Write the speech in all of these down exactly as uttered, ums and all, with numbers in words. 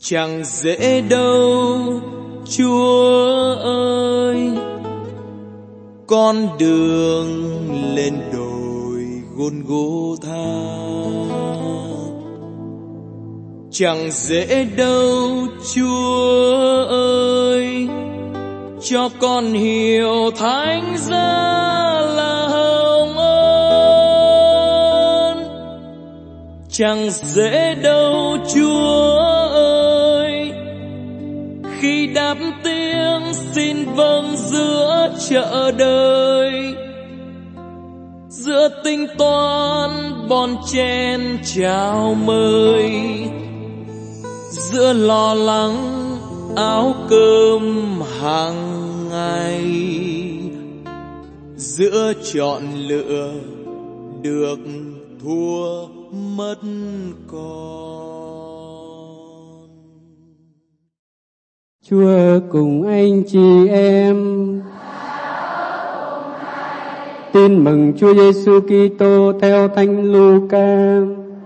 Chẳng dễ đâu Chúa ơi, con đường lên đồi Gôn-gô-tha. Chẳng dễ đâu Chúa ơi, cho con hiểu thánh giá là hồng ân. Chẳng dễ đâu Chúa ơi, khi đáp tiếng xin vâng giữa chợ đời, giữa tính toán bon chen chào mời, giữa lo lắng áo cơm hàng ngày, giữa chọn lựa được thua mất con. Chúa cùng anh chị em. Tin mừng Chúa Giêsu Kitô theo Thánh Luca.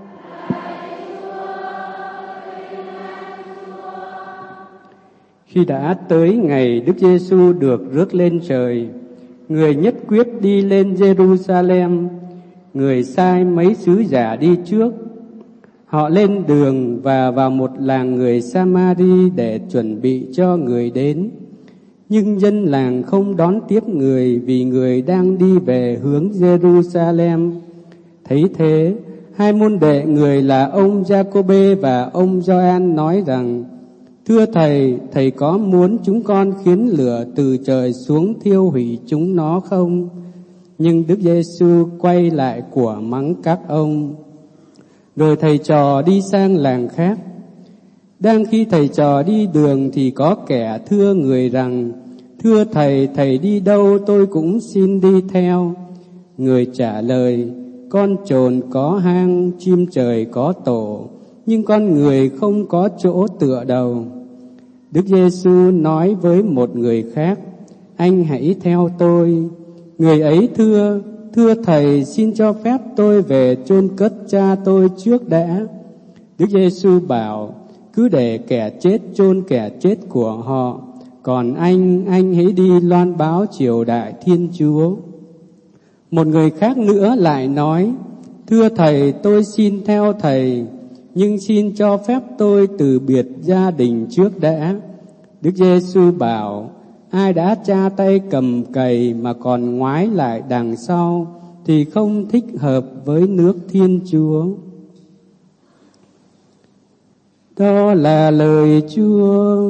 Khi đã tới ngày Đức Giêsu được rước lên trời, người nhất quyết đi lên Jerusalem. Người sai mấy sứ giả đi trước. Họ lên đường và vào một làng người Samari để chuẩn bị cho người đến. Nhưng dân làng không đón tiếp người vì người đang đi về hướng Jerusalem. Thấy thế, hai môn đệ người là ông Giacôbê và ông Gioan nói rằng: Thưa Thầy, Thầy có muốn chúng con khiến lửa từ trời xuống thiêu hủy chúng nó không? Nhưng Đức Giêsu quay lại của mắng các ông. Rồi thầy trò đi sang làng khác. Đang khi thầy trò đi đường thì có kẻ thưa người rằng: Thưa Thầy, Thầy đi đâu tôi cũng xin đi theo. Người trả lời: Con chồn có hang, chim trời có tổ, nhưng con người không có chỗ tựa đầu. Đức Giêsu nói với một người khác: Anh hãy theo tôi. Người ấy thưa: Thưa Thầy, xin cho phép tôi về chôn cất cha tôi trước đã. Đức Giêsu bảo: Cứ để kẻ chết chôn kẻ chết của họ, còn anh, anh hãy đi loan báo triều đại Thiên Chúa. Một người khác nữa lại nói: Thưa Thầy, tôi xin theo Thầy, nhưng xin cho phép tôi từ biệt gia đình trước đã. Đức Giêsu bảo: Ai đã cha tay cầm cày mà còn ngoái lại đằng sau thì không thích hợp với nước Thiên Chúa. Đó là lời Chúa.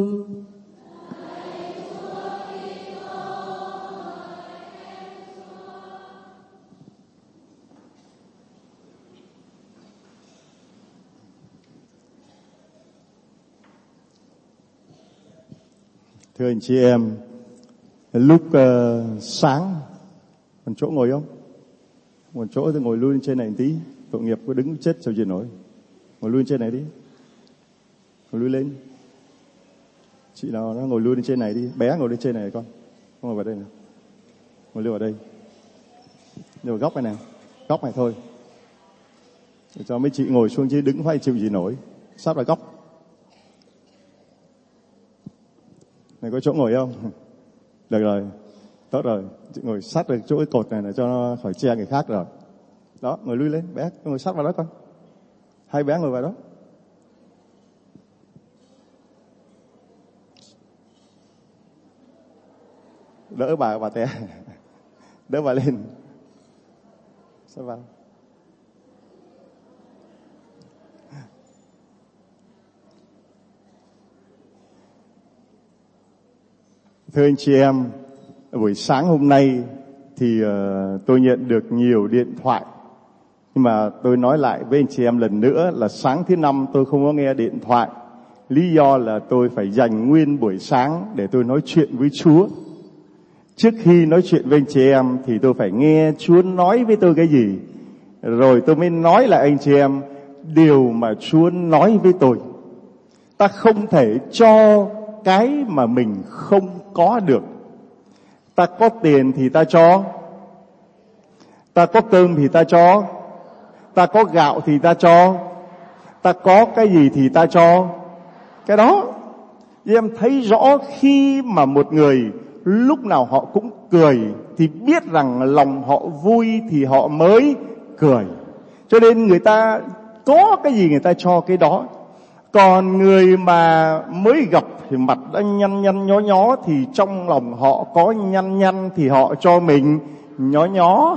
Thưa anh chị em, lúc uh, sáng còn chỗ ngồi không? Còn chỗ thì ngồi lui lên trên này một tí. Tội nghiệp có đứng chết sao gì nổi. Ngồi lui lên trên này đi. Ngồi lui lên. Chị nào nó ngồi lui lên trên này đi. Bé ngồi lên trên này con. Con ngồi vào đây nào. Ngồi lưu vào đây. Ngồi góc này nào. Góc này thôi. Để cho mấy chị ngồi xuống chứ đứng phải chịu gì nổi. Sát vào góc. Này có chỗ ngồi không? Được rồi. Tốt rồi. Chị ngồi sát được chỗ cái cột này để cho nó khỏi che người khác rồi. Đó, ngồi lui lên. Bé, ngồi sát vào đó con. Hai bé ngồi vào đó. Đỡ bà, bà té. Đỡ bà lên. Sát vào. Thưa anh chị em, buổi sáng hôm nay thì uh, tôi nhận được nhiều điện thoại. Nhưng mà tôi nói lại với anh chị em lần nữa là sáng thứ năm tôi không có nghe điện thoại. Lý do là tôi phải dành nguyên buổi sáng để tôi nói chuyện với Chúa. Trước khi nói chuyện với anh chị em thì tôi phải nghe Chúa nói với tôi cái gì. Rồi tôi mới nói lại anh chị em điều mà Chúa nói với tôi. Ta không thể cho cái mà mình không có được. Ta có tiền thì ta cho. Ta có cơm thì ta cho. Ta có gạo thì ta cho. Ta có cái gì thì ta cho. cái đó. Em thấy rõ khi mà một người lúc nào họ cũng cười thì biết rằng lòng họ vui thì họ mới cười. Cho nên người ta có cái gì người ta cho cái đó. Còn người mà mới gặp thì mặt đã nhăn nhăn nhó nhó thì trong lòng họ có nhăn nhăn thì họ cho mình nhó nhó.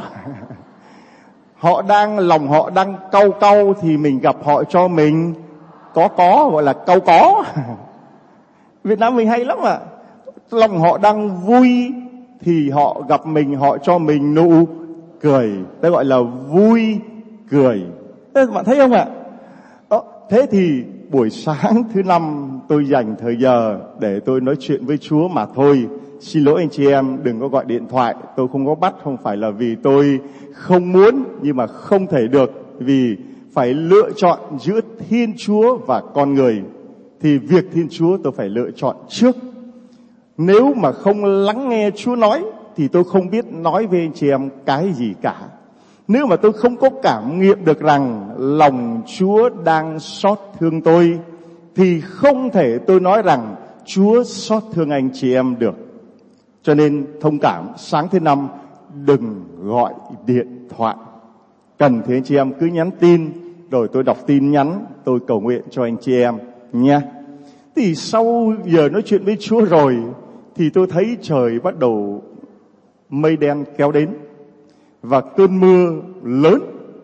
Họ đang lòng họ đang cau cau thì mình gặp họ cho mình có có, gọi là cau có. Việt Nam mình hay lắm ạ. Lòng họ đang vui thì họ gặp mình họ cho mình nụ cười, ta gọi là vui cười. Thế bạn thấy không ạ? Đó, thế thì buổi sáng thứ năm tôi dành thời giờ để tôi nói chuyện với Chúa mà thôi. Xin lỗi anh chị em, đừng có gọi điện thoại, tôi không có bắt, không phải là vì tôi không muốn, nhưng mà không thể được, vì phải lựa chọn giữa Thiên Chúa và con người. Thì việc Thiên Chúa tôi phải lựa chọn trước. Nếu mà không lắng nghe Chúa nói thì tôi không biết nói với anh chị em cái gì cả. Nếu mà tôi không có cảm nghiệm được rằng lòng Chúa đang xót thương tôi thì không thể tôi nói rằng Chúa xót thương anh chị em được. Cho nên thông cảm, sáng thứ năm đừng gọi điện thoại. Cần thì anh chị em cứ nhắn tin, rồi tôi đọc tin nhắn, tôi cầu nguyện cho anh chị em nha. Thì sau giờ nói chuyện với Chúa rồi thì tôi thấy trời bắt đầu mây đen kéo đến và cơn mưa lớn.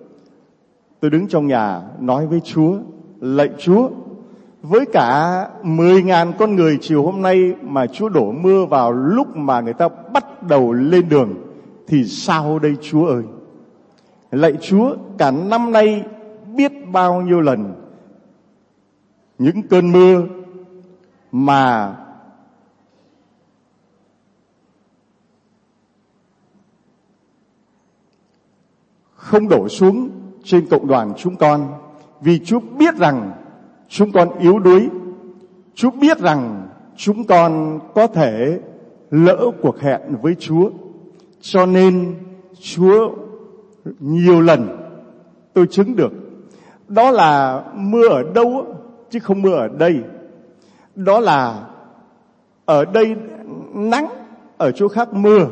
Tôi đứng trong nhà nói với Chúa, lạy Chúa, với cả mười ngàn con người chiều hôm nay mà Chúa đổ mưa vào lúc mà người ta bắt đầu lên đường thì sao đây Chúa ơi? Lạy Chúa, cả năm nay biết bao nhiêu lần những cơn mưa mà không đổ xuống trên cộng đoàn chúng con, vì Chúa biết rằng chúng con yếu đuối. Chúa biết rằng chúng con có thể lỡ cuộc hẹn với Chúa. Cho nên Chúa nhiều lần tôi chứng được. Đó là mưa ở đâu chứ không mưa ở đây. Đó là ở đây nắng, ở chỗ khác mưa.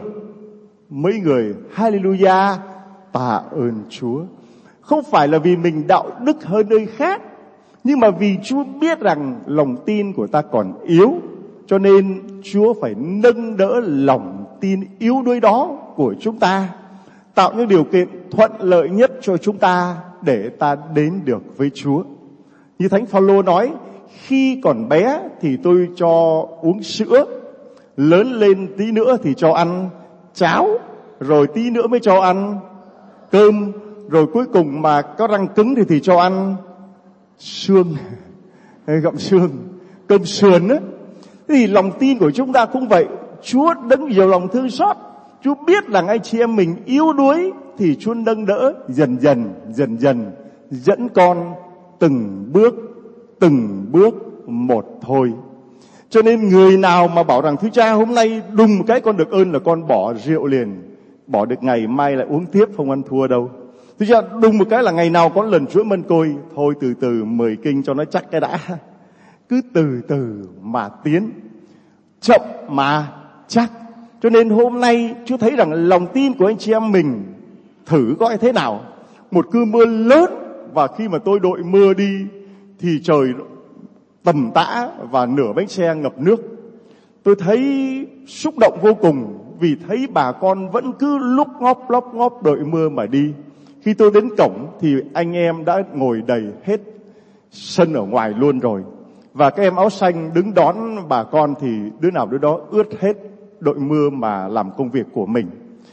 Mấy người hallelujah, tạ ơn Chúa. Không phải là vì mình đạo đức hơn nơi khác, nhưng mà vì Chúa biết rằng lòng tin của ta còn yếu, cho nên Chúa phải nâng đỡ lòng tin yếu đuối đó của chúng ta, tạo những điều kiện thuận lợi nhất cho chúng ta để ta đến được với Chúa. Như Thánh Phaolô nói, khi còn bé thì tôi cho uống sữa, lớn lên tí nữa thì cho ăn cháo, rồi tí nữa mới cho ăn cơm, rồi cuối cùng mà có răng cứng thì thì cho ăn xương, gặm xương, cơm sườn á. Thì lòng tin của chúng ta cũng vậy. Chúa đấng nhiều lòng thương xót, Chúa biết rằng anh chị em mình yếu đuối thì Chúa nâng đỡ dần dần, dần dần dẫn con từng bước, từng bước một thôi. Cho nên người nào mà bảo rằng thưa cha hôm nay đùng một cái con được ơn là con bỏ rượu liền, bỏ được ngày mai lại uống tiếp, không ăn thua đâu. Thưa cha đùng một cái là ngày nào có lần chuỗi mân côi, thôi từ từ mười kinh cho nó chắc cái đã. Cứ từ từ mà tiến, chậm mà chắc. Cho nên hôm nay Chúa thấy rằng lòng tin của anh chị em mình thử coi thế nào. Một cơn mưa lớn, và khi mà tôi đội mưa đi thì trời tầm tã và nửa bánh xe ngập nước. Tôi thấy xúc động vô cùng, vì thấy bà con vẫn cứ lúc ngóp lóp ngóp đợi mưa mà đi. Khi tôi đến cổng thì anh em đã ngồi đầy hết sân ở ngoài luôn rồi. Và các em áo xanh đứng đón bà con thì đứa nào đứa đó ướt hết đội mưa mà làm công việc của mình.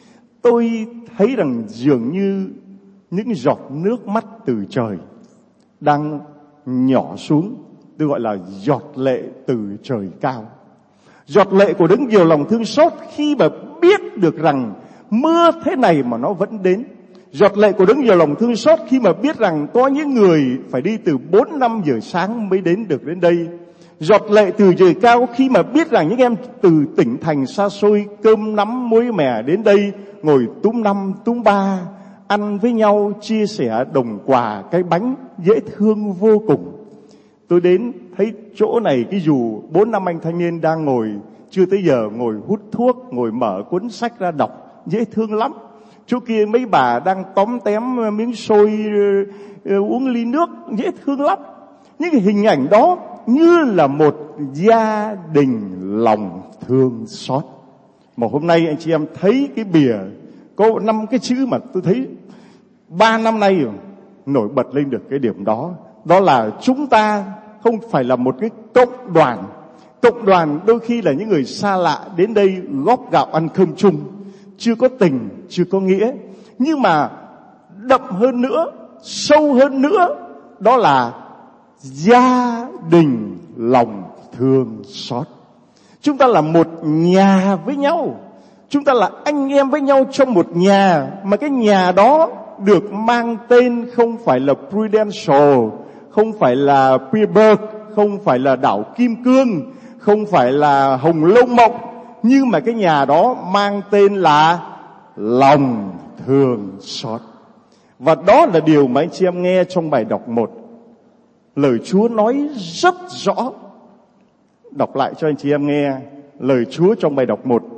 Tôi thấy rằng dường như những giọt nước mắt từ trời đang nhỏ xuống. Tôi gọi là giọt lệ từ trời cao. Giọt lệ của đấng nhiều lòng thương xót khi mà biết được rằng mưa thế này mà nó vẫn đến. Giọt lệ của đấng nhiều lòng thương xót khi mà biết rằng có những người phải đi từ bốn năm giờ sáng mới đến được đến đây. Giọt lệ từ trời cao khi mà biết rằng những em từ tỉnh thành xa xôi cơm nắm muối mè đến đây ngồi túm năm túm ba, ăn với nhau, chia sẻ đồng quà cái bánh dễ thương vô cùng. Tôi đến thấy chỗ này cái dù bốn năm anh thanh niên đang ngồi chưa tới giờ ngồi hút thuốc, ngồi mở cuốn sách ra đọc, dễ thương lắm. Chỗ kia mấy bà đang tóm tém miếng xôi, uống ly nước, dễ thương lắm. Những cái hình ảnh đó như là một gia đình lòng thương xót. Mà hôm nay anh chị em thấy cái bìa có năm cái chữ mà tôi thấy ba năm nay rồi nổi bật lên được cái điểm đó. Đó là chúng ta không phải là một cái cộng đoàn. Cộng đoàn đôi khi là những người xa lạ đến đây góp gạo ăn cơm chung, chưa có tình, chưa có nghĩa. Nhưng mà đậm hơn nữa, sâu hơn nữa, đó là gia đình lòng thương xót. Chúng ta là một nhà với nhau, chúng ta là anh em với nhau trong một nhà, mà cái nhà đó được mang tên không phải là Prudential, không phải là Pierberg, không phải là đảo Kim Cương, không phải là Hồng Lông Mộng, nhưng mà cái nhà đó mang tên là lòng thương xót. Và đó là điều mà anh chị em nghe trong bài đọc một. Lời Chúa nói rất rõ. Đọc lại cho anh chị em nghe lời Chúa trong bài đọc một.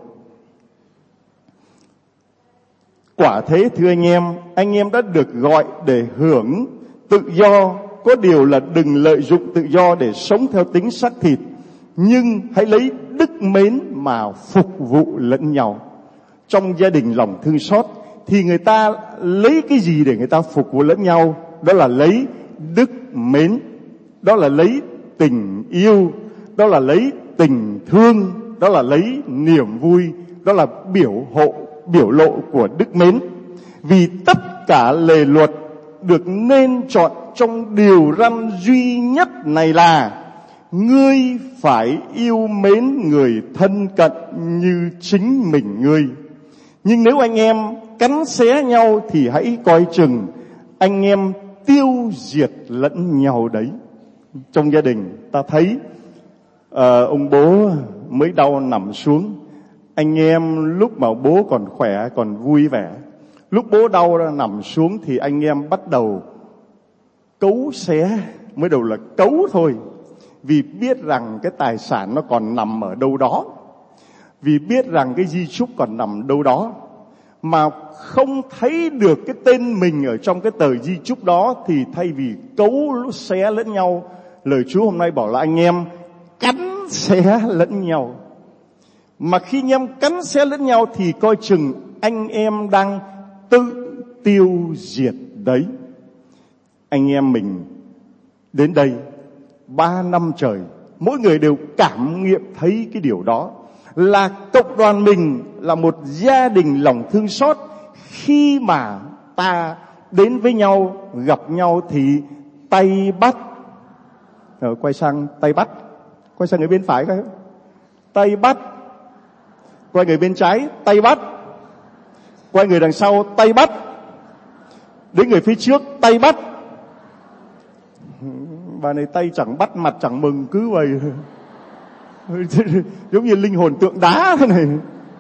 Quả thế thưa anh em, anh em đã được gọi để hưởng tự do. Có điều là đừng lợi dụng tự do để sống theo tính xác thịt, nhưng hãy lấy đức mến mà phục vụ lẫn nhau. Trong gia đình lòng thương xót thì người ta lấy cái gì để người ta phục vụ lẫn nhau? Đó là lấy đức mến, đó là lấy tình yêu, đó là lấy tình thương, đó là lấy niềm vui, đó là biểu hộ, biểu lộ của đức mến. Vì tất cả lề luật được nên chọn trong điều răn duy nhất này là: ngươi phải yêu mến người thân cận như chính mình ngươi. Nhưng nếu anh em cắn xé nhau thì hãy coi chừng anh em tiêu diệt lẫn nhau đấy. Trong gia đình ta thấy uh, ông bố mới đau nằm xuống, anh em lúc mà bố còn khỏe, còn vui vẻ, lúc bố đau ra nằm xuống thì anh em bắt đầu cấu xé, mới đầu là cấu thôi. Vì biết rằng cái tài sản nó còn nằm ở đâu đó, vì biết rằng cái di chúc còn nằm đâu đó, mà không thấy được cái tên mình ở trong cái tờ di chúc đó, thì thay vì cấu xé lẫn nhau, lời Chúa hôm nay bảo là anh em cắn xé lẫn nhau. Mà khi anh em cắn xé lẫn nhau thì coi chừng anh em đang tự tiêu diệt đấy. Anh em mình đến đây ba năm trời, mỗi người đều cảm nghiệm thấy cái điều đó, là cộng đoàn mình là một gia đình lòng thương xót. Khi mà ta đến với nhau, gặp nhau thì tay bắt. Rồi quay sang tay bắt, quay sang người bên phải coi, tay bắt. Quay người bên trái, tay bắt. Quay người đằng sau, tay bắt. Đến người phía trước, tay bắt. Bà này tay chẳng bắt, mặt chẳng mừng, cứ vậy giống như linh hồn tượng đá thế này.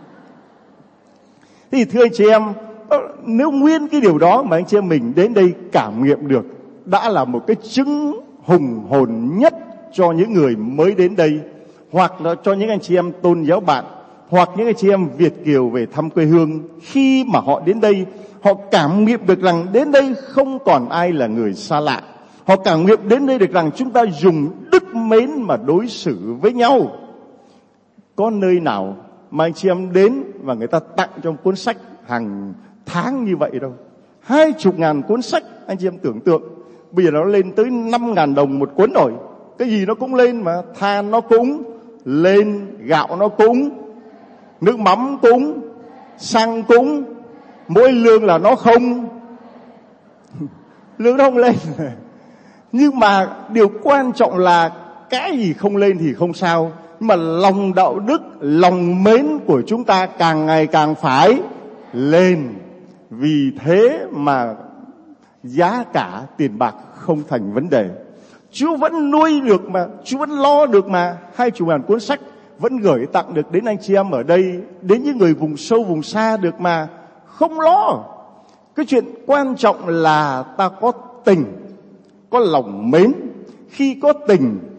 Thì thưa anh chị em, nếu nguyên cái điều đó mà anh chị em mình đến đây cảm nghiệm được, đã là một cái chứng hùng hồn nhất cho những người mới đến đây, hoặc là cho những anh chị em tôn giáo bạn, hoặc những anh chị em Việt kiều về thăm quê hương. Khi mà họ đến đây, họ cảm nghiệm được rằng đến đây không còn ai là người xa lạ. Họ cảm nghiệm đến đây được rằng chúng ta dùng đức mến mà đối xử với nhau. Có nơi nào mà anh chị em đến và người ta tặng trong cuốn sách hàng tháng như vậy đâu. Hai chục ngàn cuốn sách, anh chị em tưởng tượng. Bây giờ nó lên tới năm ngàn đồng một cuốn rồi. Cái gì nó cũng lên mà. Than nó cũng lên, gạo nó cũng, nước mắm cũng, xăng cũng. Mỗi lương là nó không, lương nó không lên. Nhưng mà điều quan trọng là cái gì không lên thì không sao, nhưng mà lòng đạo đức, lòng mến của chúng ta càng ngày càng phải lên. Vì thế mà giá cả tiền bạc không thành vấn đề. Chúa vẫn nuôi được mà, Chúa vẫn lo được mà. Hai chục ngàn cuốn sách vẫn gửi tặng được đến anh chị em ở đây, đến những người vùng sâu vùng xa được mà, không lo. Cái chuyện quan trọng là ta có tình, có lòng mến. Khi có tình,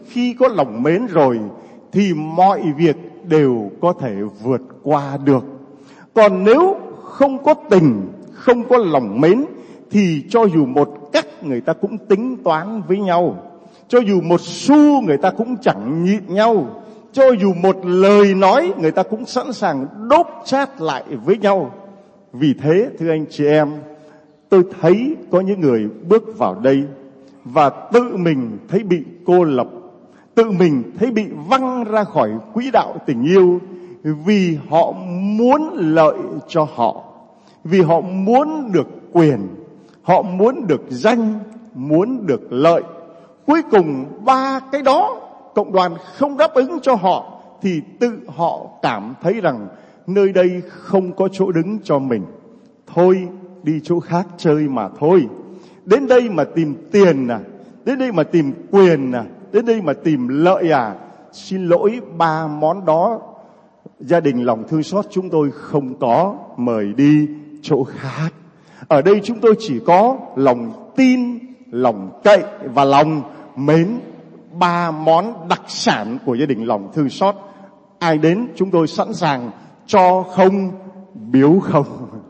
khi có lòng mến rồi thì mọi việc đều có thể vượt qua được. Còn nếu không có tình, không có lòng mến thì cho dù một cắc người ta cũng tính toán với nhau, cho dù một xu người ta cũng chẳng nhịn nhau, cho dù một lời nói người ta cũng sẵn sàng đốt chát lại với nhau. Vì thế thưa anh chị em, tôi thấy có những người bước vào đây và tự mình thấy bị cô lập, tự mình thấy bị văng ra khỏi quỹ đạo tình yêu, vì họ muốn lợi cho họ, vì họ muốn được quyền, họ muốn được danh, muốn được lợi. Cuối cùng ba cái đó cộng đoàn không đáp ứng cho họ thì tự họ cảm thấy rằng nơi đây không có chỗ đứng cho mình, thôi đi chỗ khác chơi mà thôi. Đến đây mà tìm tiền à, đến đây mà tìm quyền à, đến đây mà tìm lợi à. Xin lỗi, ba món đó gia đình lòng thương xót chúng tôi không có, mời đi chỗ khác. Ở đây chúng tôi chỉ có lòng tin, lòng cậy và lòng mến. Ba món đặc sản của gia đình lòng thương xót. Ai đến chúng tôi sẵn sàng cho không, biếu không.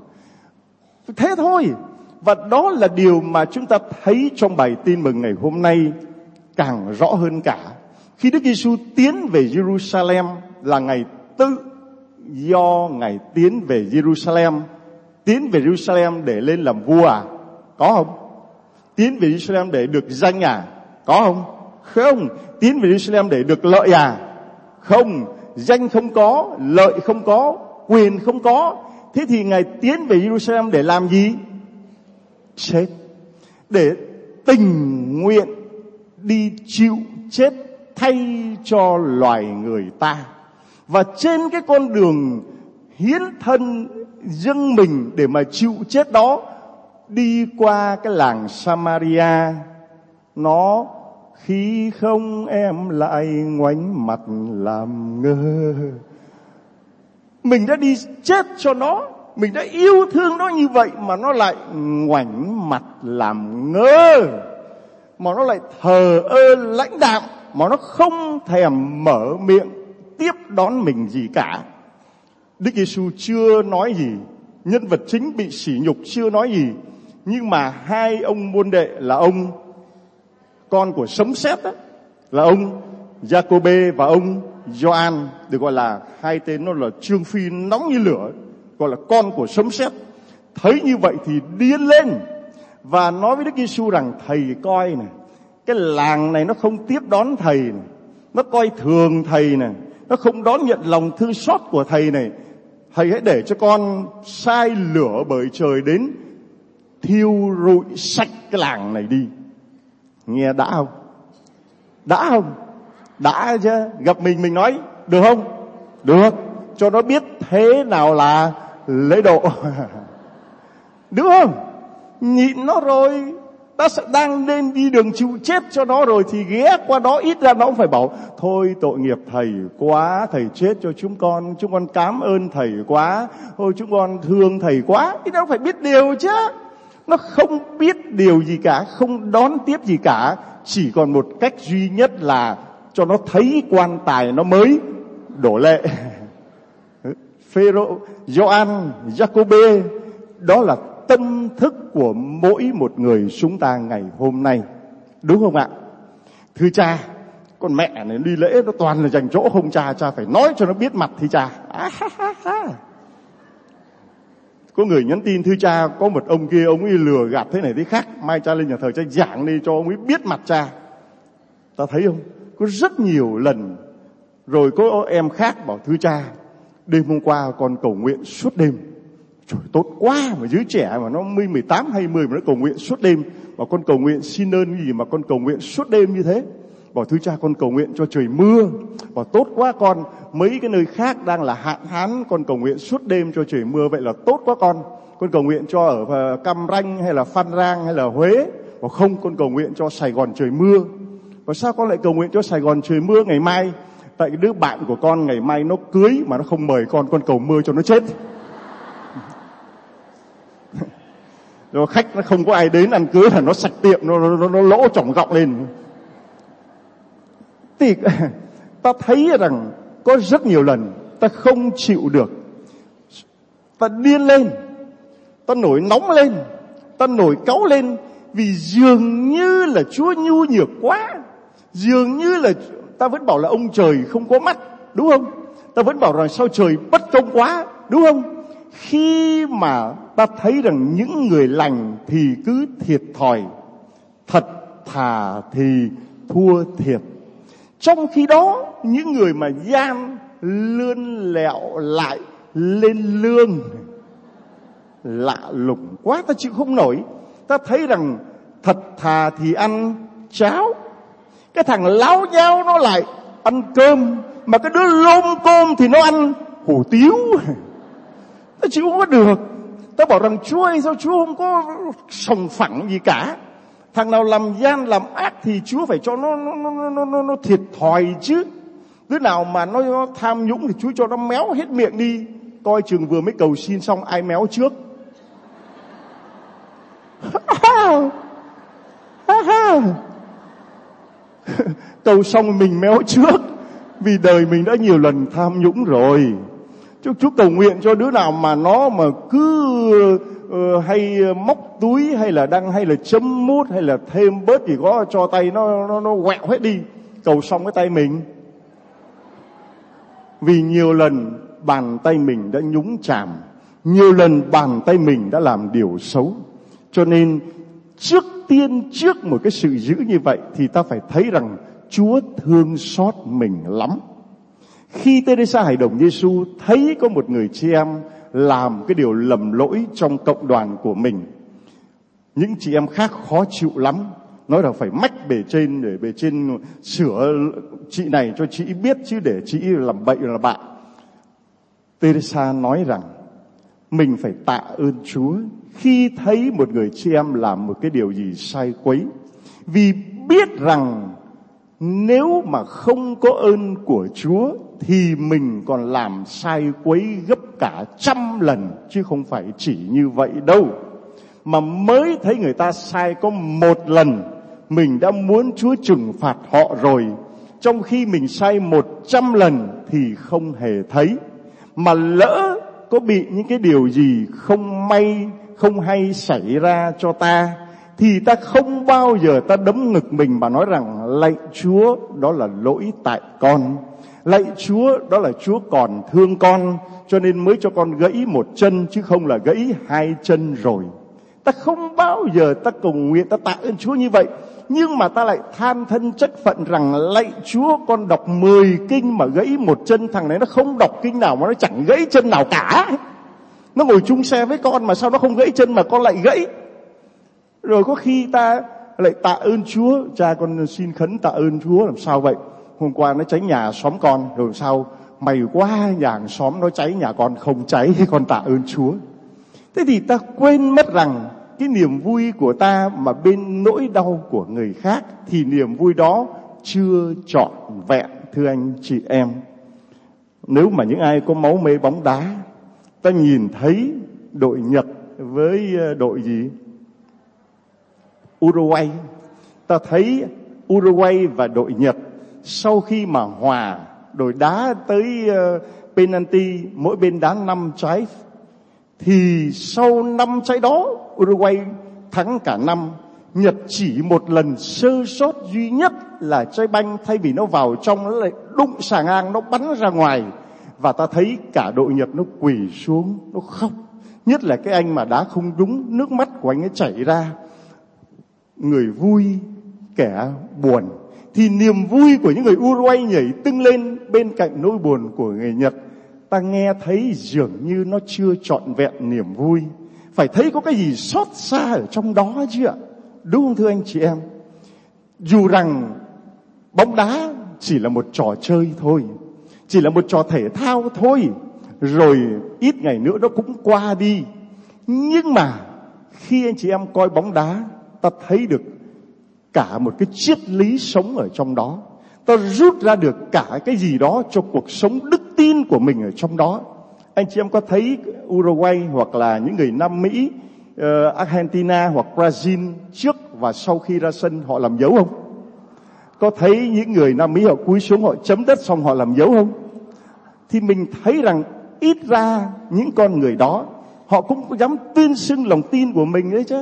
Thế thôi. Và đó là điều mà chúng ta thấy trong bài tin mừng ngày hôm nay càng rõ hơn cả. Khi Đức Giêsu tiến về Jerusalem là ngày tự do Ngài tiến về Jerusalem. Tiến về Jerusalem để lên làm vua à? Có không? Tiến về Jerusalem để được danh à? Có không? Không. Tiến về Jerusalem để được lợi à? Không. Danh không có, lợi không có, quyền không có. Thế thì Ngài tiến về Jerusalem để làm gì? Chết. Để tình nguyện đi chịu chết thay cho loài người ta. Và trên cái con đường hiến thân dâng mình để mà chịu chết đó, đi qua cái làng Samaria, nó khi không em lại ngoảnh mặt làm ngơ. Mình đã đi chết cho nó, mình đã yêu thương nó như vậy mà nó lại ngoảnh mặt làm ngơ, mà nó lại thờ ơ lãnh đạm, mà nó không thèm mở miệng tiếp đón mình gì cả. Đức Giêsu chưa nói gì, nhân vật chính bị sỉ nhục chưa nói gì, nhưng mà hai ông môn đệ là ông con của Sấm Sét đó, là ông Giacôbê và ông Gioan, được gọi là hai tên nó là trương phi nóng như lửa, gọi là con của Sấm Sét. Thấy như vậy thì điên lên và nói với Đức Giêsu rằng: thầy coi này, cái làng này nó không tiếp đón thầy này, nó coi thường thầy này, nó không đón nhận lòng thương xót của thầy này. Thầy hãy để cho con sai lửa bởi trời đến thiêu rụi sạch cái làng này đi. Nghe đã không? Đã không? Đã chứ. Gặp mình mình nói được không? Được. Cho nó biết thế nào là lễ độ. Đúng không? Nhịn nó rồi, ta sẽ đang nên đi đường chịu chết cho nó rồi thì ghé qua đó, ít ra nó cũng phải bảo: thôi tội nghiệp thầy quá, thầy chết cho chúng con, chúng con cảm ơn thầy quá, thôi chúng con thương thầy quá. Ít ra nó phải biết điều chứ. Nó không biết điều gì cả, không đón tiếp gì cả, chỉ còn một cách duy nhất là cho nó thấy quan tài nó mới đổ lệ. Phêrô, Gioan, Giacôbê, đó là tâm thức của mỗi một người chúng ta ngày hôm nay, đúng không ạ? Thưa cha, con mẹ này đi lễ nó toàn là dành chỗ không cha, cha phải nói cho nó biết mặt thì cha. À, ha, ha, ha. Có người nhắn tin: thưa cha, có một ông kia ông ấy lừa gạt thế này thế khác, mai cha lên nhà thờ cha giảng đi cho ông ấy biết mặt cha. Ta thấy không? Có rất nhiều lần rồi có em khác bảo: thưa cha, đêm hôm qua con cầu nguyện suốt đêm. Trời, tốt quá, mà đứa trẻ mà nó mới mười tám hay mười mà nó cầu nguyện suốt đêm. Bảo con cầu nguyện xin ơn gì mà con cầu nguyện suốt đêm như thế. Bảo: thưa cha, con cầu nguyện cho trời mưa. Bảo: tốt quá con, mấy cái nơi khác đang là hạn hán, con cầu nguyện suốt đêm cho trời mưa, vậy là tốt quá con. Con cầu nguyện cho ở Cam Ranh hay là Phan Rang hay là Huế. Bảo: không, con cầu nguyện cho Sài Gòn trời mưa. Và sao con lại cầu nguyện cho Sài Gòn trời mưa ngày mai? Tại cái đứa bạn của con ngày mai nó cưới mà nó không mời con, con cầu mưa cho nó chết. Rồi khách nó không có ai đến ăn cưới là nó sạch tiệm, nó, nó, nó lỗ trỏng gọng lên. Thì ta thấy rằng có rất nhiều lần ta không chịu được, ta điên lên, ta nổi nóng lên, ta nổi cáu lên, vì dường như là Chúa nhu nhược quá, dường như là ta vẫn bảo là ông trời không có mắt, đúng không? Ta vẫn bảo rằng sao trời bất công quá, đúng không? Khi mà ta thấy rằng những người lành thì cứ thiệt thòi, thật thà thì thua thiệt. Trong khi đó những người mà gian lươn lẹo lại lên lương, lạ lùng quá, ta chịu không nổi. Ta thấy rằng thật thà thì ăn cháo, cái thằng láo nháo nó lại ăn cơm, mà cái đứa lôm côm thì nó ăn hủ tiếu. Ta chịu không có được. Ta bảo rằng Chúa ơi, sao Chúa không có sòng phẳng gì cả? Thằng nào làm gian làm ác thì Chúa phải cho nó nó nó nó nó, nó thiệt thòi chứ. Đứa nào mà nó, nó tham nhũng thì Chúa cho nó méo hết miệng đi. Coi chừng vừa mới cầu xin xong ai méo trước. Cầu xong mình méo trước, vì đời mình đã nhiều lần tham nhũng rồi. Chúc Chúa cầu nguyện cho đứa nào mà nó mà cứ uh, hay móc túi, hay là đăng, hay là chấm mút, hay là thêm bớt gì có, cho tay nó nó nó quẹo hết đi. Cầu xong cái tay mình. Vì nhiều lần bàn tay mình đã nhúng chàm, nhiều lần bàn tay mình đã làm điều xấu. Cho nên trước tiên, trước một cái sự dữ như vậy thì ta phải thấy rằng Chúa thương xót mình lắm. Khi Teresa Hải Đồng Giêsu thấy có một người chị em làm cái điều lầm lỗi trong cộng đoàn của mình, những chị em khác khó chịu lắm, nói là phải mách bề trên để bề trên sửa chị này cho chị biết, chứ để chị làm bậy là bạ. Teresa nói rằng mình phải tạ ơn Chúa khi thấy một người chị em làm một cái điều gì sai quấy, vì biết rằng nếu mà không có ơn của Chúa thì mình còn làm sai quấy gấp cả trăm lần, chứ không phải chỉ như vậy đâu. Mà mới thấy người ta sai có một lần, mình đã muốn Chúa trừng phạt họ rồi, trong khi mình sai một trăm lần thì không hề thấy. Mà lỡ có bị những cái điều gì không may, không hay xảy ra cho ta, thì ta không bao giờ ta đấm ngực mình mà nói rằng lạy Chúa, đó là lỗi tại con, lạy Chúa, đó là Chúa còn thương con cho nên mới cho con gãy một chân, chứ không là gãy hai chân rồi. Ta không bao giờ ta cầu nguyện, ta tạ ơn Chúa như vậy. Nhưng mà ta lại than thân trách phận rằng lạy Chúa, con đọc mười kinh mà gãy một chân, thằng này nó không đọc kinh nào mà nó chẳng gãy chân nào cả. Nó ngồi chung xe với con mà sao nó không gãy chân mà con lại gãy. Rồi có khi ta lại tạ ơn Chúa, cha con xin khấn tạ ơn Chúa làm sao vậy? Hôm qua nó cháy nhà xóm con, rồi sao mày quá, nhà hàng xóm nó cháy, nhà con không cháy, con tạ ơn Chúa. Thế thì ta quên mất rằng cái niềm vui của ta mà bên nỗi đau của người khác thì niềm vui đó chưa trọn vẹn, thưa anh chị em. Nếu mà những ai có máu mê bóng đá, ta nhìn thấy đội Nhật với đội gì? Uruguay. Ta thấy Uruguay và đội Nhật sau khi mà hòa, đội đá tới uh, penalty, mỗi bên đá năm trái, thì sau năm trái đó Uruguay thắng cả năm. Nhật chỉ một lần sơ sót duy nhất là trái banh thay vì nó vào trong, nó lại đụng xà ngang, nó bắn ra ngoài. Và ta thấy cả đội Nhật nó quỳ xuống, nó khóc. Nhất là cái anh mà đá không đúng, nước mắt của anh ấy chảy ra. Người vui, kẻ buồn. Thì niềm vui của những người Uruguay nhảy tưng lên bên cạnh nỗi buồn của người Nhật. Ta nghe thấy dường như nó chưa trọn vẹn niềm vui. Phải thấy có cái gì xót xa ở trong đó chứ ạ. Đúng không thưa anh chị em? Dù rằng bóng đá chỉ là một trò chơi thôi, chỉ là một trò thể thao thôi, rồi ít ngày nữa nó cũng qua đi. Nhưng mà khi anh chị em coi bóng đá, ta thấy được cả một cái triết lý sống ở trong đó. Ta rút ra được cả cái gì đó cho cuộc sống đức tin của mình ở trong đó. Anh chị em có thấy Uruguay hoặc là những người Nam Mỹ, uh, Argentina hoặc Brazil trước và sau khi ra sân họ làm dấu không? có thấy những người Nam Mỹ họ cúi xuống họ chấm đất xong họ làm dấu không? Thì mình thấy rằng ít ra những con người đó họ cũng dám tuyên xưng lòng tin của mình đấy chứ.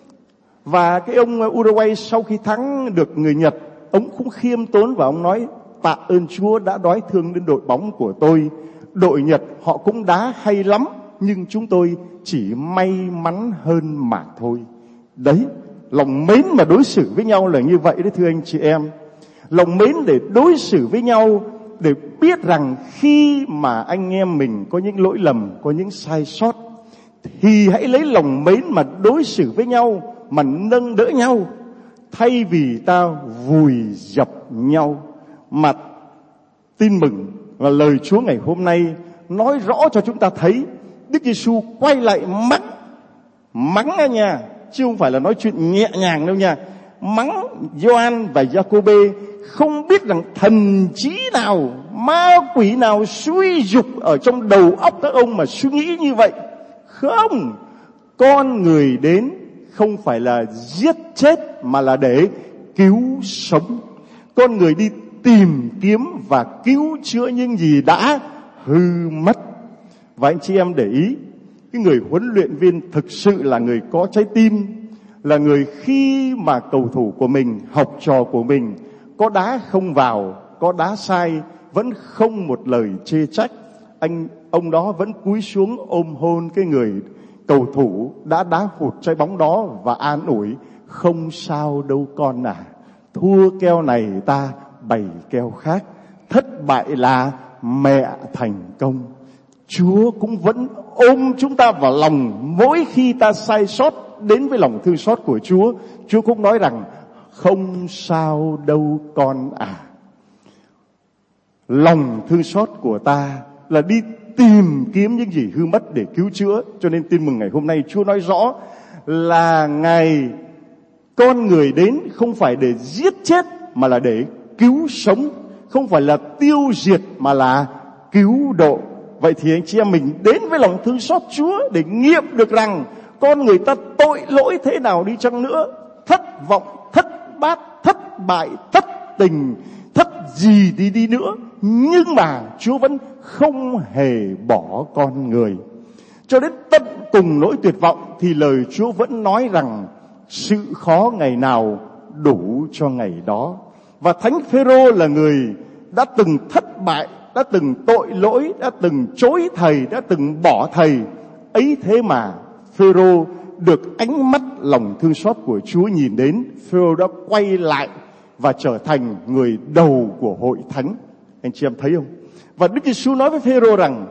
Và cái ông Uruguay sau khi thắng được người Nhật, ông cũng khiêm tốn và ông nói: tạ ơn Chúa đã đói thương đến đội bóng của tôi. Đội Nhật họ cũng đá hay lắm, nhưng chúng tôi chỉ may mắn hơn mà thôi. Đấy, lòng mến mà đối xử với nhau là như vậy đấy thưa anh chị em. Lòng mến để đối xử với nhau, để biết rằng khi mà anh em mình có những lỗi lầm, có những sai sót, thì hãy lấy lòng mến mà đối xử với nhau, mà nâng đỡ nhau, thay vì ta vùi dập nhau. Mà tin mừng và lời Chúa ngày hôm nay nói rõ cho chúng ta thấy Đức Giêsu quay lại mắng, mắng nha nha, chứ không phải là nói chuyện nhẹ nhàng đâu nha. Mắng Gioan và Giacôbê, không biết rằng thần trí nào, ma quỷ nào suy dục ở trong đầu óc các ông mà suy nghĩ như vậy. Không, con người đến không phải là giết chết mà là để cứu sống. Con người đi tìm kiếm và cứu chữa những gì đã hư mất. Và anh chị em để ý, cái người huấn luyện viên thực sự là người có trái tim, là người khi mà cầu thủ của mình, học trò của mình có đá không vào, có đá sai, vẫn không một lời chê trách. Anh ông đó vẫn cúi xuống ôm hôn cái người cầu thủ đã đá hụt trái bóng đó và an ủi: không sao đâu con à, thua keo này ta bày keo khác, thất bại là mẹ thành công. Chúa cũng vẫn ôm chúng ta vào lòng mỗi khi ta sai sót. Đến với lòng thương xót của Chúa, Chúa cũng nói rằng: không sao đâu con à. Lòng thương xót của ta là đi tìm kiếm những gì hư mất để cứu chữa. Cho nên tin mừng ngày hôm nay Chúa nói rõ là Ngài, con người đến không phải để giết chết mà là để cứu sống, không phải là tiêu diệt mà là cứu độ. Vậy thì anh chị em mình đến với lòng thương xót Chúa để nghiệm được rằng con người ta tội lỗi thế nào đi chăng nữa, thất vọng, thất bát, thất bại, thất tình, thất gì đi đi nữa, nhưng mà Chúa vẫn không hề bỏ con người. Cho đến tận cùng nỗi tuyệt vọng thì lời Chúa vẫn nói rằng sự khó ngày nào đủ cho ngày đó. Và Thánh Phêrô là người đã từng thất bại, đã từng tội lỗi, đã từng chối thầy, đã từng bỏ thầy. Ấy thế mà Phêrô được ánh mắt lòng thương xót của Chúa nhìn đến, Phêrô đã quay lại và trở thành người đầu của hội thánh. Anh chị em thấy không? Và Đức Giêsu nói với Phêrô rằng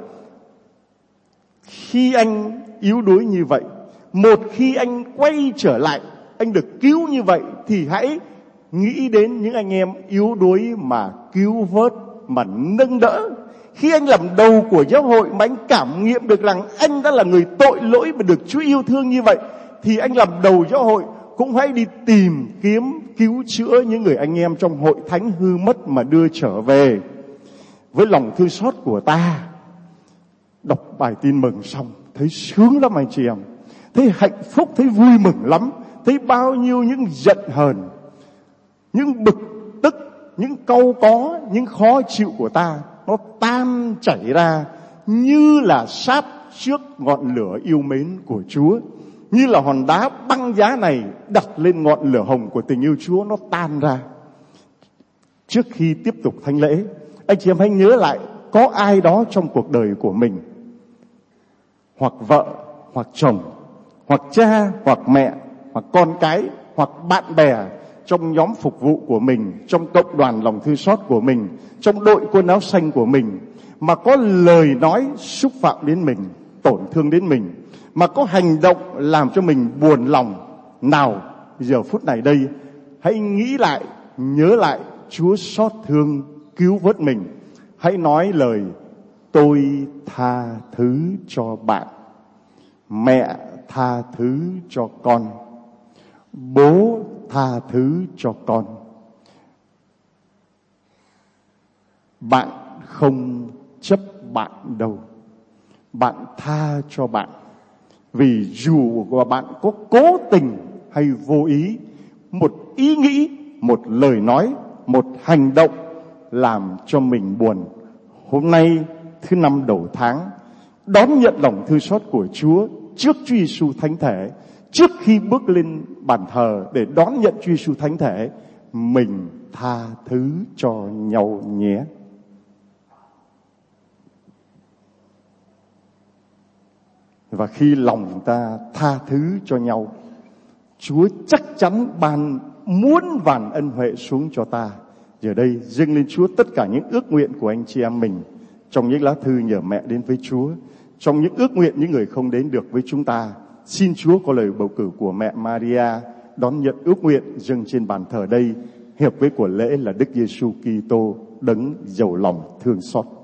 khi anh yếu đuối như vậy, một khi anh quay trở lại, anh được cứu như vậy, thì hãy nghĩ đến những anh em yếu đuối mà cứu vớt, mà nâng đỡ. Khi anh làm đầu của giáo hội mà anh cảm nghiệm được rằng anh đã là người tội lỗi mà được Chúa yêu thương như vậy, thì anh làm đầu giáo hội cũng hãy đi tìm kiếm cứu chữa những người anh em trong hội thánh hư mất mà đưa trở về. Với lòng thương xót của ta, đọc bài tin mừng xong thấy sướng lắm anh chị em, thấy hạnh phúc, thấy vui mừng lắm, thấy bao nhiêu những giận hờn, những bực tức, những cau có, những khó chịu của ta nó tan chảy ra như là sáp trước ngọn lửa yêu mến của Chúa, như là hòn đá băng giá này đặt lên ngọn lửa hồng của tình yêu Chúa, nó tan ra. Trước khi tiếp tục thánh lễ, anh chị em hãy nhớ lại có ai đó trong cuộc đời của mình, hoặc vợ, hoặc chồng, hoặc cha, hoặc mẹ, hoặc con cái, hoặc bạn bè, trong nhóm phục vụ của mình, trong cộng đoàn lòng thương xót của mình, trong đội quân áo xanh của mình, mà có lời nói xúc phạm đến mình, tổn thương đến mình, mà có hành động làm cho mình buồn lòng. Nào, giờ phút này đây, hãy nghĩ lại, nhớ lại Chúa xót thương cứu vớt mình. Hãy nói lời: tôi tha thứ cho bạn, mẹ tha thứ cho con, bố tha thứ cho con. Bạn không chấp bạn đâu, bạn tha cho bạn. Vì dù bạn có cố tình hay vô ý, một ý nghĩ, một lời nói, một hành động làm cho mình buồn. Hôm nay thứ năm đầu tháng, đón nhận lòng thương xót của Chúa trước Chúa Giêsu thánh thể. Trước khi bước lên bàn thờ để đón nhận Chúa Giêsu thánh thể, mình tha thứ cho nhau nhé. Và khi lòng ta tha thứ cho nhau, Chúa chắc chắn ban muôn vàn ân huệ xuống cho ta. Giờ đây dâng lên Chúa tất cả những ước nguyện của anh chị em mình trong những lá thư nhờ mẹ đến với Chúa, trong những ước nguyện những người không đến được với chúng ta. Xin Chúa có lời bầu cử của mẹ Maria đón nhận ước nguyện dâng trên bàn thờ đây, hiệp với của lễ là Đức Giêsu Kitô đấng giàu lòng thương xót.